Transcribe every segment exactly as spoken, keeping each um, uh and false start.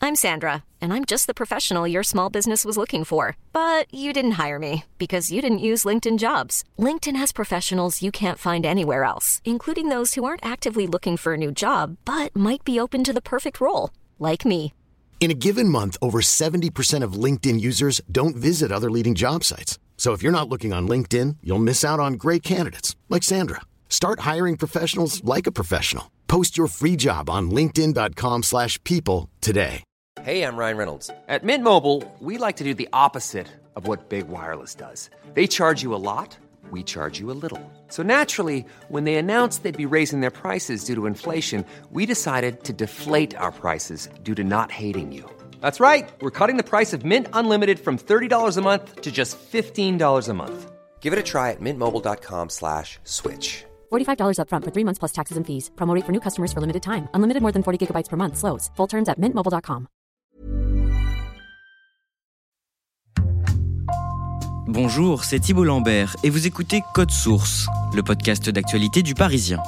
I'm Sandra, and I'm just the professional your small business was looking for. But you didn't hire me because you didn't use LinkedIn Jobs. LinkedIn has professionals you can't find anywhere else, including those who aren't actively looking for a new job, but might be open to the perfect role, like me. In a given month, over seventy percent of LinkedIn users don't visit other leading job sites. So if you're not looking on LinkedIn, you'll miss out on great candidates like Sandra. Start hiring professionals like a professional. Post your free job on linkedin.com slash people today. Hey, I'm Ryan Reynolds. At Mint Mobile, we like to do the opposite of what Big Wireless does. They charge you a lot, we charge you a little. So naturally, when they announced they'd be raising their prices due to inflation, we decided to deflate our prices due to not hating you. That's right. We're cutting the price of Mint Unlimited from thirty dollars a month to just fifteen dollars a month. Give it a try at mintmobile.com slash switch. forty-five dollars up front for three months plus taxes and fees. Promo rate for new customers for limited time. Unlimited more than forty gigabytes per month. Slows full terms at mint mobile dot com. Bonjour, c'est Thibault Lambert et vous écoutez Code Source, le podcast d'actualité du Parisien.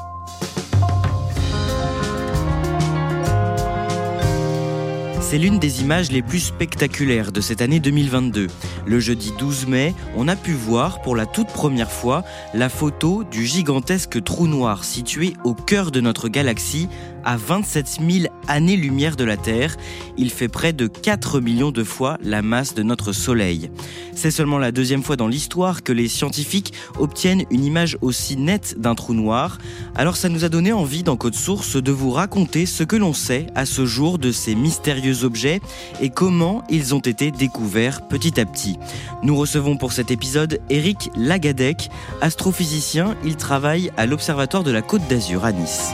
C'est l'une des images les plus spectaculaires de cette année deux mille vingt-deux. Le jeudi douze mai, on a pu voir pour la toute première fois la photo du gigantesque trou noir situé au cœur de notre galaxie, à vingt-sept mille années-lumière de la Terre. Il fait près de quatre millions de fois la masse de notre Soleil. C'est seulement la deuxième fois dans l'histoire que les scientifiques obtiennent une image aussi nette d'un trou noir. Alors ça nous a donné envie dans Code Source de vous raconter ce que l'on sait à ce jour de ces mystérieux objets et comment ils ont été découverts petit à petit. Nous recevons pour cet épisode Éric Lagadec, astrophysicien. Il travaille à l'Observatoire de la Côte d'Azur à Nice.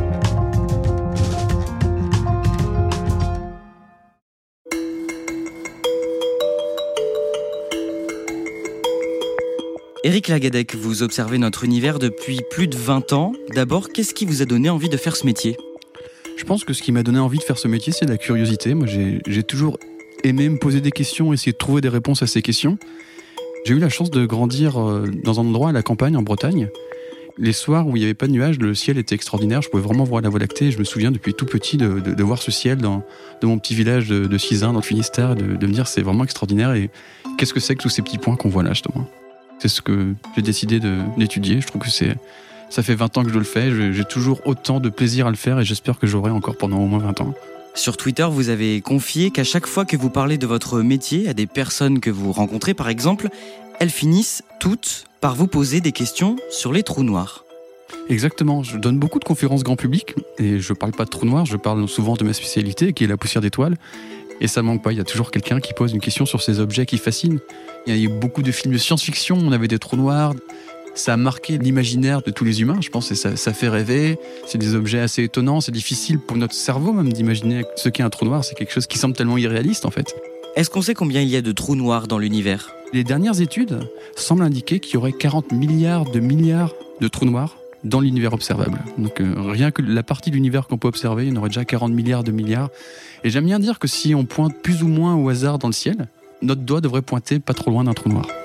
Éric Lagadec, vous observez notre univers depuis plus de vingt ans. D'abord, qu'est-ce qui vous a donné envie de faire ce métier ? Je pense que ce qui m'a donné envie de faire ce métier, c'est la curiosité. Moi, j'ai, j'ai toujours aimé me poser des questions, essayer de trouver des réponses à ces questions. J'ai eu la chance de grandir dans un endroit à la campagne, en Bretagne. Les soirs où il n'y avait pas de nuages, le ciel était extraordinaire. Je pouvais vraiment voir la Voie lactée. Je me souviens depuis tout petit de, de, de voir ce ciel dans, dans mon petit village de, de Sizun, dans le Finistère, de, de me dire c'est vraiment extraordinaire. Et qu'est-ce que c'est que tous ces petits points qu'on voit là, justement ? C'est ce que j'ai décidé de, d'étudier. Je trouve que c'est, ça fait vingt ans que je le fais. Je, j'ai toujours autant de plaisir à le faire et j'espère que j'aurai encore pendant au moins vingt ans. Sur Twitter, vous avez confié qu'à chaque fois que vous parlez de votre métier à des personnes que vous rencontrez, par exemple, elles finissent toutes par vous poser des questions sur les trous noirs. Exactement. Je donne beaucoup de conférences grand public et je parle pas de trous noirs, je parle souvent de ma spécialité qui est la poussière d'étoiles. Et ça manque pas, il y a toujours quelqu'un qui pose une question sur ces objets qui fascinent. Il y a eu beaucoup de films de science-fiction, on avait des trous noirs. Ça a marqué l'imaginaire de tous les humains, je pense, et ça, ça fait rêver. C'est des objets assez étonnants, c'est difficile pour notre cerveau même d'imaginer ce qu'est un trou noir. C'est quelque chose qui semble tellement irréaliste en fait. Est-ce qu'on sait combien il y a de trous noirs dans l'univers ? Les dernières études semblent indiquer qu'il y aurait quarante milliards de milliards de trous noirs dans l'univers observable. Donc euh, rien que la partie de l'univers qu'on peut observer, il y en aurait déjà quarante milliards de milliards. Et j'aime bien dire que si on pointe plus ou moins au hasard dans le ciel, notre doigt devrait pointer pas trop loin d'un trou noir.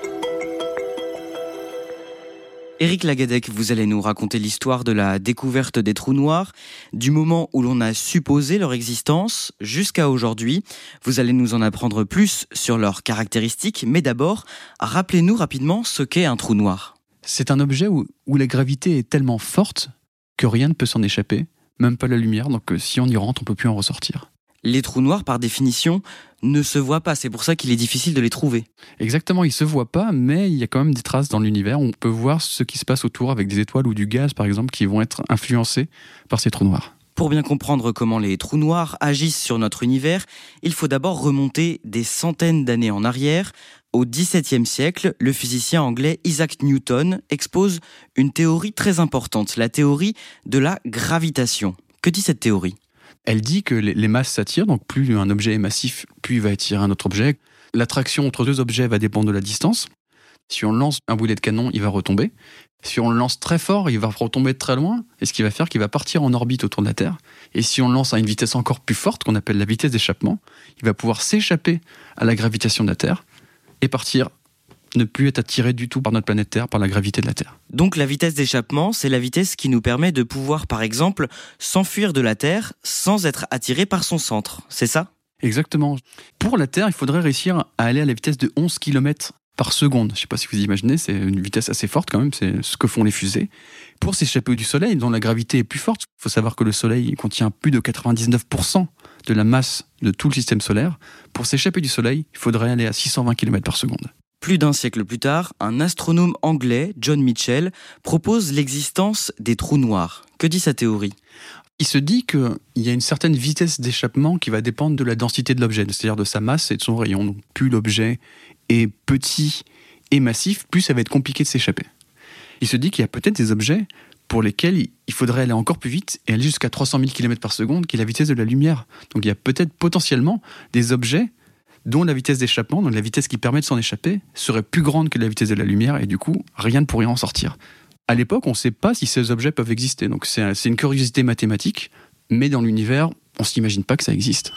Éric Lagadec, vous allez nous raconter l'histoire de la découverte des trous noirs, du moment où l'on a supposé leur existence jusqu'à aujourd'hui. Vous allez nous en apprendre plus sur leurs caractéristiques, mais d'abord, rappelez-nous rapidement ce qu'est un trou noir. C'est un objet où, où la gravité est tellement forte que rien ne peut s'en échapper, même pas la lumière, donc euh, si on y rentre, on peut plus en ressortir. Les trous noirs, par définition, ne se voient pas, c'est pour ça qu'il est difficile de les trouver. Exactement, ils ne se voient pas, mais il y a quand même des traces dans l'univers, on peut voir ce qui se passe autour avec des étoiles ou du gaz, par exemple, qui vont être influencés par ces trous noirs. Pour bien comprendre comment les trous noirs agissent sur notre univers, il faut d'abord remonter des centaines d'années en arrière. Au dix-septième siècle, le physicien anglais Isaac Newton expose une théorie très importante, la théorie de la gravitation. Que dit cette théorie ? Elle dit que les masses s'attirent, donc plus un objet est massif, plus il va attirer un autre objet. L'attraction entre deux objets va dépendre de la distance. Si on lance un boulet de canon, il va retomber. Si on le lance très fort, il va retomber de très loin. Et ce qui va faire qu'il va partir en orbite autour de la Terre. Et si on le lance à une vitesse encore plus forte, qu'on appelle la vitesse d'échappement, il va pouvoir s'échapper à la gravitation de la Terre et partir, ne plus être attiré du tout par notre planète Terre, par la gravité de la Terre. Donc la vitesse d'échappement, c'est la vitesse qui nous permet de pouvoir, par exemple, s'enfuir de la Terre sans être attiré par son centre, c'est ça ? Exactement. Pour la Terre, il faudrait réussir à aller à la vitesse de onze kilomètres par seconde. Je ne sais pas si vous imaginez, c'est une vitesse assez forte quand même, c'est ce que font les fusées. Pour s'échapper du Soleil, dont la gravité est plus forte, il faut savoir que le Soleil contient plus de quatre-vingt-dix-neuf pour cent de la masse de tout le système solaire. Pour s'échapper du Soleil, il faudrait aller à six cent vingt kilomètres par seconde. Plus d'un siècle plus tard, un astronome anglais, John Michell, propose l'existence des trous noirs. Que dit sa théorie ? Il se dit qu'il y a une certaine vitesse d'échappement qui va dépendre de la densité de l'objet, c'est-à-dire de sa masse et de son rayon. Donc plus l'objet est petit et massif, plus ça va être compliqué de s'échapper. Il se dit qu'il y a peut-être des objets pour lesquels il faudrait aller encore plus vite et aller jusqu'à trois cent mille kilomètres par seconde, qui est la vitesse de la lumière. Donc il y a peut-être potentiellement des objets dont la vitesse d'échappement, donc la vitesse qui permet de s'en échapper, serait plus grande que la vitesse de la lumière et du coup, rien ne pourrait en sortir. À l'époque, on ne sait pas si ces objets peuvent exister, donc c'est, un, c'est une curiosité mathématique, mais dans l'univers, on ne s'imagine pas que ça existe.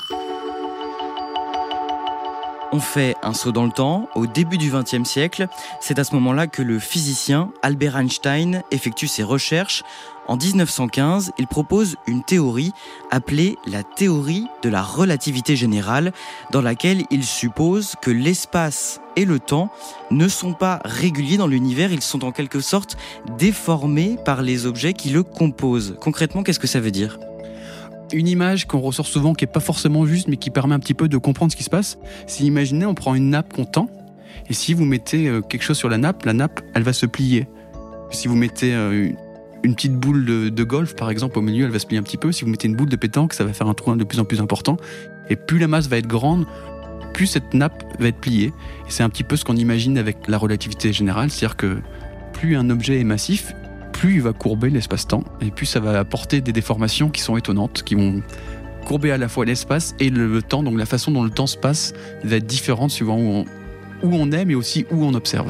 On fait un saut dans le temps, au début du vingtième siècle. C'est à ce moment-là que le physicien Albert Einstein effectue ses recherches. En dix-neuf cent quinze, il propose une théorie appelée la théorie de la relativité générale, dans laquelle il suppose que l'espace et le temps ne sont pas réguliers dans l'univers, ils sont en quelque sorte déformés par les objets qui le composent. Concrètement, qu'est-ce que ça veut dire ? Une image qu'on ressort souvent, qui n'est pas forcément juste, mais qui permet un petit peu de comprendre ce qui se passe. Si imaginez, on prend une nappe qu'on tend, et si vous mettez quelque chose sur la nappe, la nappe, elle va se plier. Si vous mettez une petite boule de, de golf, par exemple, au milieu, elle va se plier un petit peu. Si vous mettez une boule de pétanque, ça va faire un trou de plus en plus important. Et plus la masse va être grande, plus cette nappe va être pliée. Et c'est un petit peu ce qu'on imagine avec la relativité générale, c'est-à-dire que plus un objet est massif, plus il va courber l'espace-temps, et plus ça va apporter des déformations qui sont étonnantes, qui vont courber à la fois l'espace et le, le temps, donc la façon dont le temps se passe va être différente suivant où on, où on est, mais aussi où on observe.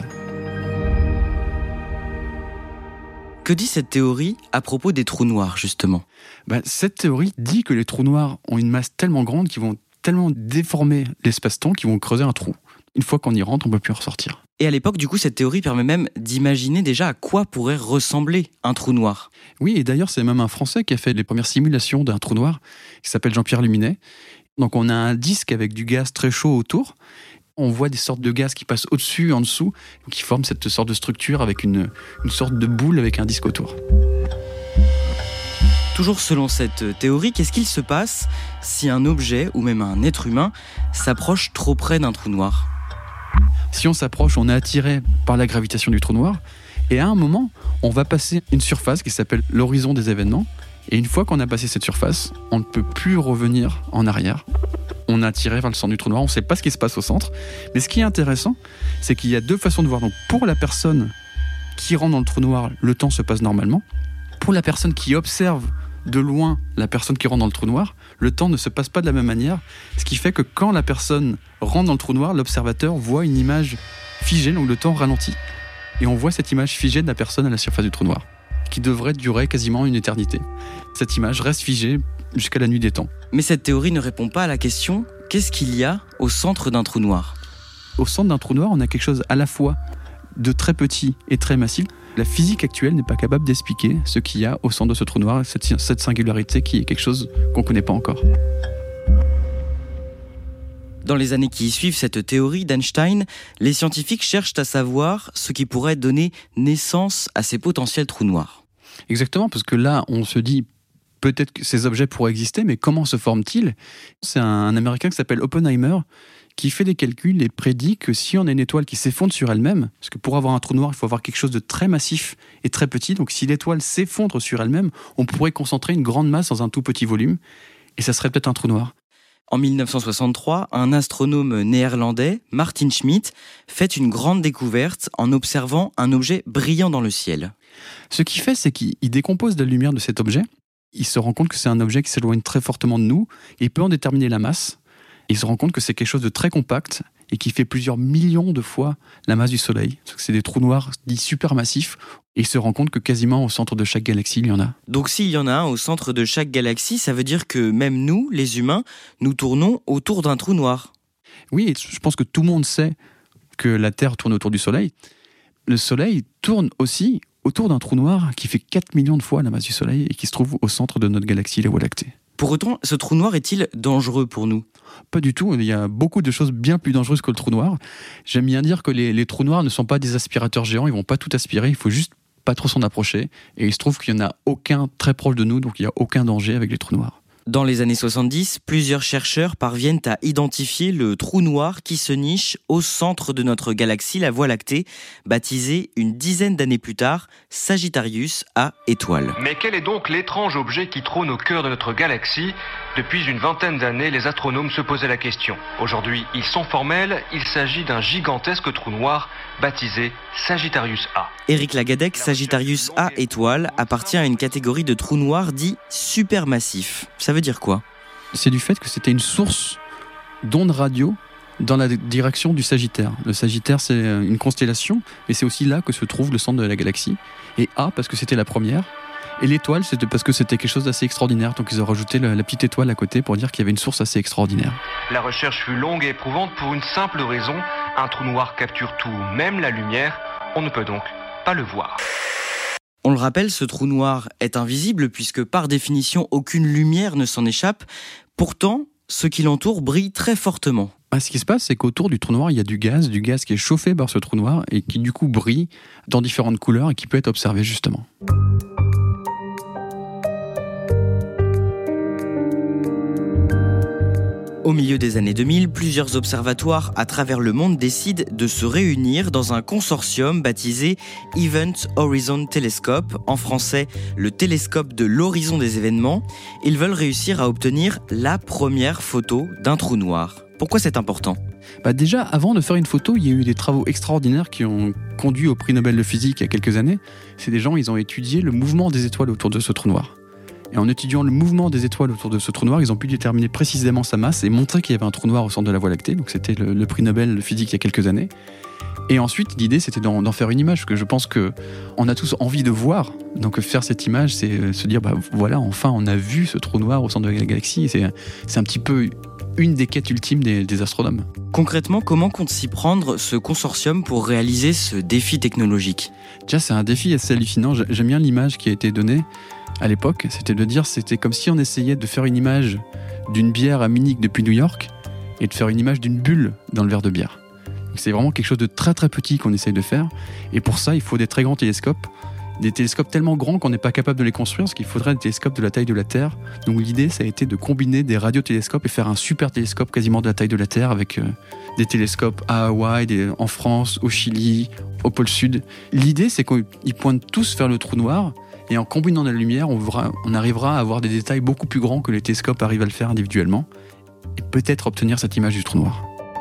Que dit cette théorie à propos des trous noirs, justement ? Ben, cette théorie dit que les trous noirs ont une masse tellement grande qu'ils vont tellement déformer l'espace-temps qu'ils vont creuser un trou. Une fois qu'on y rentre, on ne peut plus en ressortir. Et à l'époque, du coup, cette théorie permet même d'imaginer déjà à quoi pourrait ressembler un trou noir. Oui, et d'ailleurs, c'est même un Français qui a fait les premières simulations d'un trou noir, qui s'appelle Jean-Pierre Luminet. Donc on a un disque avec du gaz très chaud autour. On voit des sortes de gaz qui passent au-dessus, en dessous, qui forment cette sorte de structure avec une, une sorte de boule avec un disque autour. Toujours selon cette théorie, qu'est-ce qu'il se passe si un objet, ou même un être humain, s'approche trop près d'un trou noir ? Si on s'approche, on est attiré par la gravitation du trou noir. Et à un moment, on va passer une surface qui s'appelle l'horizon des événements. Et une fois qu'on a passé cette surface, on ne peut plus revenir en arrière. On est attiré vers le centre du trou noir, on ne sait pas ce qui se passe au centre. Mais ce qui est intéressant, c'est qu'il y a deux façons de voir. Donc pour la personne qui rentre dans le trou noir, le temps se passe normalement. Pour la personne qui observe de loin la personne qui rentre dans le trou noir, le temps ne se passe pas de la même manière, ce qui fait que quand la personne rentre dans le trou noir, l'observateur voit une image figée, donc le temps ralentit. Et on voit cette image figée de la personne à la surface du trou noir, qui devrait durer quasiment une éternité. Cette image reste figée jusqu'à la nuit des temps. Mais cette théorie ne répond pas à la question « Qu'est-ce qu'il y a au centre d'un trou noir ?» Au centre d'un trou noir, on a quelque chose à la fois de très petit et très massif. La physique actuelle n'est pas capable d'expliquer ce qu'il y a au centre de ce trou noir, cette, cette singularité qui est quelque chose qu'on ne connaît pas encore. Dans les années qui suivent cette théorie d'Einstein, les scientifiques cherchent à savoir ce qui pourrait donner naissance à ces potentiels trous noirs. Exactement, parce que là, on se dit peut-être que ces objets pourraient exister, mais comment se forment-ils ? C'est un, un Américain qui s'appelle Oppenheimer qui fait des calculs et prédit que si on a une étoile qui s'effondre sur elle-même, parce que pour avoir un trou noir, il faut avoir quelque chose de très massif et très petit, donc si l'étoile s'effondre sur elle-même, on pourrait concentrer une grande masse dans un tout petit volume, et ça serait peut-être un trou noir. En dix-neuf cent soixante-trois, un astronome néerlandais, Martin Schmidt, fait une grande découverte en observant un objet brillant dans le ciel. Ce qu'il fait, c'est qu'il décompose la lumière de cet objet, il se rend compte que c'est un objet qui s'éloigne très fortement de nous, et il peut en déterminer la masse. Il se rend compte que c'est quelque chose de très compact et qui fait plusieurs millions de fois la masse du Soleil. C'est des trous noirs dits supermassifs. Et il se rend compte que quasiment au centre de chaque galaxie, il y en a. Donc s'il y en a un au centre de chaque galaxie, ça veut dire que même nous, les humains, nous tournons autour d'un trou noir. Oui, je pense que tout le monde sait que la Terre tourne autour du Soleil. Le Soleil tourne aussi autour d'un trou noir qui fait quatre millions de fois la masse du Soleil et qui se trouve au centre de notre galaxie, la Voie lactée. Pour autant, ce trou noir est-il dangereux pour nous ? Pas du tout, il y a beaucoup de choses bien plus dangereuses que le trou noir. J'aime bien dire que les, les trous noirs ne sont pas des aspirateurs géants, ils vont pas tout aspirer, il faut juste pas trop s'en approcher. Et il se trouve qu'il n'y en a aucun très proche de nous, donc il n'y a aucun danger avec les trous noirs. Dans les années soixante-dix, plusieurs chercheurs parviennent à identifier le trou noir qui se niche au centre de notre galaxie, la Voie lactée, baptisée une dizaine d'années plus tard Sagittarius A étoile. Mais quel est donc l'étrange objet qui trône au cœur de notre galaxie ? Depuis une vingtaine d'années, les astronomes se posaient la question. Aujourd'hui, ils sont formels, il s'agit d'un gigantesque trou noir baptisé Sagittarius A. Éric Lagadec, Sagittarius A étoile appartient à une catégorie de trous noirs dits supermassifs. Ça veut dire quoi ? C'est du fait que c'était une source d'ondes radio dans la direction du Sagittaire. Le Sagittaire, c'est une constellation, et c'est aussi là que se trouve le centre de la galaxie. Et A, parce que c'était la première. Et l'étoile, c'était parce que c'était quelque chose d'assez extraordinaire. Donc ils ont rajouté la, la petite étoile à côté pour dire qu'il y avait une source assez extraordinaire. La recherche fut longue et éprouvante pour une simple raison. Un trou noir capture tout, même la lumière. On ne peut donc pas le voir. On le rappelle, ce trou noir est invisible puisque par définition, aucune lumière ne s'en échappe. Pourtant, ce qui l'entoure brille très fortement. Ah, ce qui se passe, c'est qu'autour du trou noir, il y a du gaz, du gaz qui est chauffé par ce trou noir et qui du coup brille dans différentes couleurs et qui peut être observé justement. Au milieu des années deux mille, plusieurs observatoires à travers le monde décident de se réunir dans un consortium baptisé Event Horizon Telescope, en français le télescope de l'horizon des événements. Ils veulent réussir à obtenir la première photo d'un trou noir. Pourquoi c'est important ? Bah déjà, avant de faire une photo, il y a eu des travaux extraordinaires qui ont conduit au prix Nobel de physique il y a quelques années. C'est des gens, ils ont étudié le mouvement des étoiles autour de ce trou noir. Et en étudiant le mouvement des étoiles autour de ce trou noir, ils ont pu déterminer précisément sa masse et montrer qu'il y avait un trou noir au centre de la Voie lactée. Donc c'était le, le prix Nobel de physique il y a quelques années. Et ensuite, l'idée, c'était d'en, d'en faire une image, parce que je pense qu'on a tous envie de voir. Donc faire cette image, c'est se dire, bah voilà, enfin, on a vu ce trou noir au centre de la galaxie. Et c'est, c'est un petit peu une des quêtes ultimes des, des astronomes. Concrètement, comment compte s'y prendre ce consortium pour réaliser ce défi technologique ? Déjà, c'est un défi assez hallucinant. J'aime bien l'image qui a été donnée à l'époque. C'était de dire, c'était comme si on essayait de faire une image d'une bière à Munich depuis New York et de faire une image d'une bulle dans le verre de bière. Donc c'est vraiment quelque chose de très très petit qu'on essaye de faire. Et pour ça, il faut des très grands télescopes. Des télescopes tellement grands qu'on n'est pas capable de les construire, parce qu'il faudrait des télescopes de la taille de la Terre. Donc l'idée, ça a été de combiner des radiotélescopes et faire un super télescope quasiment de la taille de la Terre, avec euh, des télescopes à Hawaï, des, en France, au Chili, au pôle Sud. L'idée, c'est qu'ils pointent tous vers le trou noir, et en combinant la lumière, on, verra, on arrivera à avoir des détails beaucoup plus grands que les télescopes arrivent à le faire individuellement, et peut-être obtenir cette image du trou noir.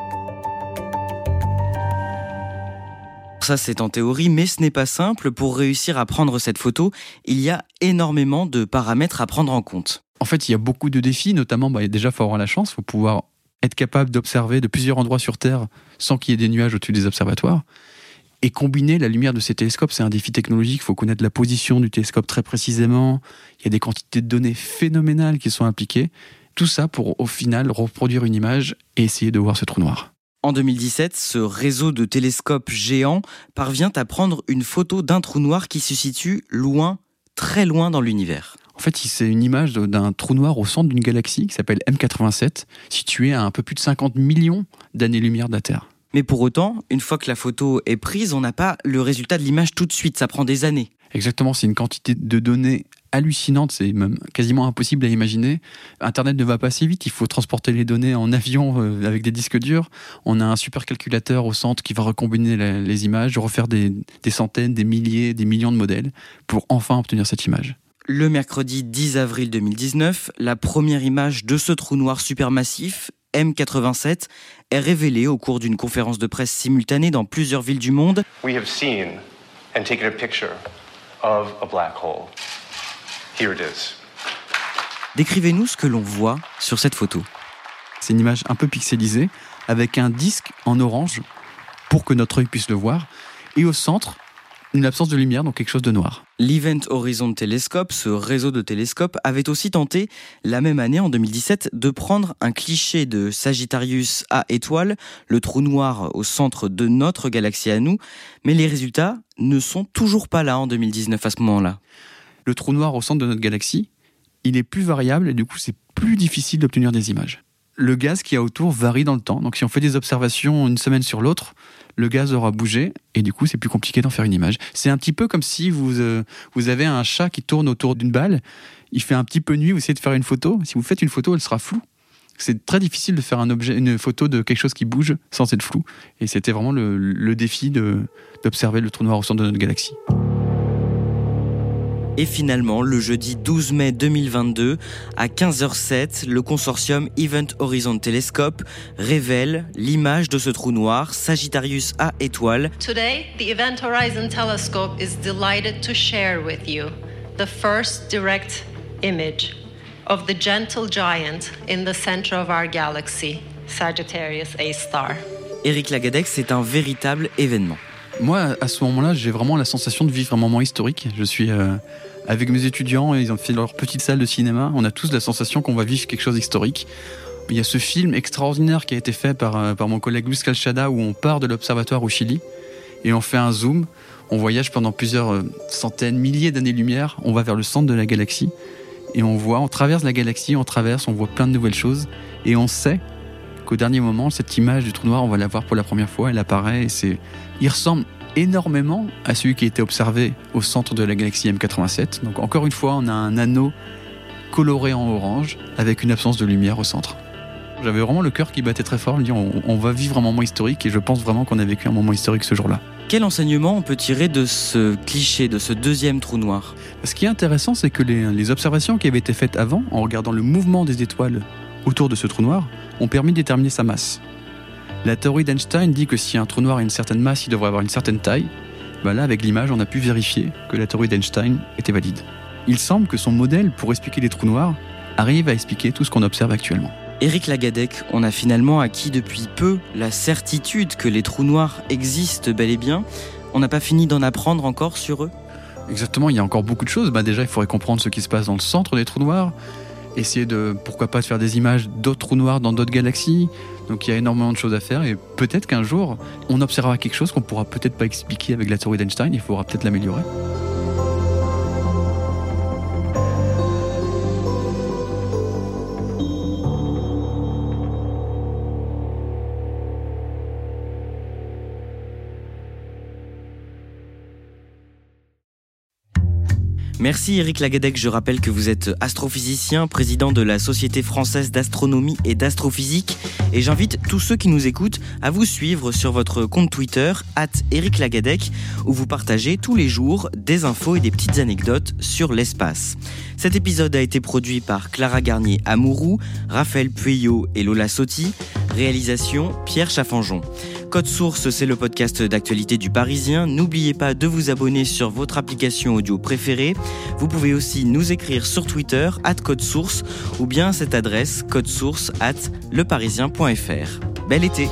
Ça, c'est en théorie, mais ce n'est pas simple. Pour réussir à prendre cette photo, il y a énormément de paramètres à prendre en compte. En fait, il y a beaucoup de défis, notamment, bah, déjà, il faut avoir la chance, il faut pouvoir être capable d'observer de plusieurs endroits sur Terre sans qu'il y ait des nuages au-dessus des observatoires. Et combiner la lumière de ces télescopes, c'est un défi technologique. Il faut connaître la position du télescope très précisément. Il y a des quantités de données phénoménales qui sont impliquées. Tout ça pour, au final, reproduire une image et essayer de voir ce trou noir. En deux mille dix-sept, ce réseau de télescopes géants parvient à prendre une photo d'un trou noir qui se situe loin, très loin dans l'univers. En fait, c'est une image d'un trou noir au centre d'une galaxie qui s'appelle M quatre-vingt-sept, située à un peu plus de cinquante millions d'années-lumière de la Terre. Mais pour autant, une fois que la photo est prise, on n'a pas le résultat de l'image tout de suite, ça prend des années. Exactement, c'est une quantité de données hallucinante, c'est même quasiment impossible à imaginer. Internet ne va pas assez vite, il faut transporter les données en avion euh, avec des disques durs. On a un supercalculateur au centre qui va recombiner la, les images, refaire des, des centaines, des milliers, des millions de modèles pour enfin obtenir cette image. Le mercredi dix avril deux mille dix-neuf, la première image de ce trou noir supermassif, M quatre-vingt-sept, est révélée au cours d'une conférence de presse simultanée dans plusieurs villes du monde. We have seen and taken a picture of a black hole. Here it is. Décrivez-nous ce que l'on voit sur cette photo. C'est une image un peu pixelisée, avec un disque en orange pour que notre œil puisse le voir. Et au centre, une absence de lumière, donc quelque chose de noir. L'Event Horizon Telescope, ce réseau de télescopes, avait aussi tenté, la même année, en deux mille dix-sept, de prendre un cliché de Sagittarius A étoile, le trou noir au centre de notre galaxie à nous. Mais les résultats ne sont toujours pas là en deux mille dix-neuf à ce moment-là. Le trou noir au centre de notre galaxie, il est plus variable et du coup c'est plus difficile d'obtenir des images. Le gaz qu'il y a autour varie dans le temps. Donc si on fait des observations une semaine sur l'autre, le gaz aura bougé et du coup c'est plus compliqué d'en faire une image. C'est un petit peu comme si vous, euh, vous avez un chat qui tourne autour d'une balle, il fait un petit peu nuit, vous essayez de faire une photo. Si vous faites une photo, elle sera floue. C'est très difficile de faire un objet, une photo de quelque chose qui bouge sans être flou. Et c'était vraiment le, le défi de, d'observer le trou noir au centre de notre galaxie. Et finalement, le jeudi douze mai deux mille vingt-deux, à quinze heures sept, le consortium Event Horizon Telescope révèle l'image de ce trou noir, Sagittarius A étoile. Today, the Event Horizon Telescope is delighted to share with you the first direct image of the gentle giant in the center of our galaxy, Sagittarius A star. Éric Lagadec, c'est un véritable événement. Moi, à ce moment-là, j'ai vraiment la sensation de vivre un moment historique. Je suis euh, avec mes étudiants, ils ont fait leur petite salle de cinéma. On a tous la sensation qu'on va vivre quelque chose d'historique. Il y a ce film extraordinaire qui a été fait par, euh, par mon collègue Luis Calchada où on part de l'observatoire au Chili et on fait un zoom. On voyage pendant plusieurs euh, centaines, milliers d'années-lumière. On va vers le centre de la galaxie et on voit, on traverse la galaxie, on traverse, on voit plein de nouvelles choses et on sait qu'au dernier moment, cette image du trou noir, on va la voir pour la première fois, elle apparaît et c'est... il ressemble énormément à celui qui a été observé au centre de la galaxie M quatre-vingt-sept. Donc encore une fois, on a un anneau coloré en orange avec une absence de lumière au centre. J'avais vraiment le cœur qui battait très fort, me dire on, on va vivre un moment historique et je pense vraiment qu'on a vécu un moment historique ce jour-là. Quel enseignement on peut tirer de ce cliché, de ce deuxième trou noir ? Ce qui est intéressant, c'est que les, les observations qui avaient été faites avant, en regardant le mouvement des étoiles autour de ce trou noir, ont permis de déterminer sa masse. La théorie d'Einstein dit que si un trou noir a une certaine masse, il devrait avoir une certaine taille. Ben là, avec l'image, on a pu vérifier que la théorie d'Einstein était valide. Il semble que son modèle pour expliquer les trous noirs arrive à expliquer tout ce qu'on observe actuellement. Éric Lagadec, on a finalement acquis depuis peu la certitude que les trous noirs existent bel et bien. On n'a pas fini d'en apprendre encore sur eux ? Exactement, il y a encore beaucoup de choses. Ben déjà, il faudrait comprendre ce qui se passe dans le centre des trous noirs. Essayer de, pourquoi pas, de faire des images d'autres trous noirs dans d'autres galaxies. Donc il y a énormément de choses à faire et peut-être qu'un jour, on observera quelque chose qu'on pourra peut-être pas expliquer avec la théorie d'Einstein, il faudra peut-être l'améliorer. Merci Éric Lagadec, je rappelle que vous êtes astrophysicien, président de la Société française d'astronomie et d'astrophysique et j'invite tous ceux qui nous écoutent à vous suivre sur votre compte Twitter arobase Éric Lagadec où vous partagez tous les jours des infos et des petites anecdotes sur l'espace. Cet épisode a été produit par Clara Garnier-Amouroux, Raphaël Pueyo et Lola Sotti, réalisation Pierre Chaffanjon. Code Source, c'est le podcast d'actualité du Parisien. N'oubliez pas de vous abonner sur votre application audio préférée. Vous pouvez aussi nous écrire sur Twitter, arobase Code Source, ou bien à cette adresse, codesource arobase leparisien point fr. Bel été!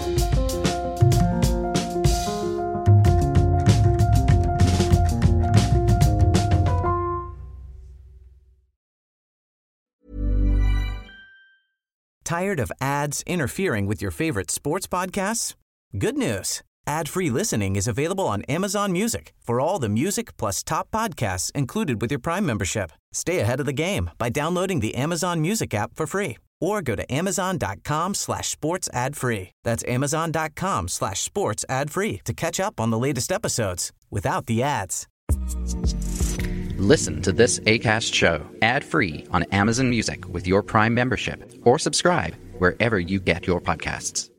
Tired of ads interfering with your favorite sports podcasts? Good news. Ad-free listening is available on Amazon Music for all the music plus top podcasts included with your Prime membership. Stay ahead of the game by downloading the Amazon Music app for free or go to amazon.com slash sports ad free. That's amazon.com slash sports ad free to catch up on the latest episodes without the ads. Listen to this Acast show ad-free on Amazon Music with your Prime membership or subscribe wherever you get your podcasts.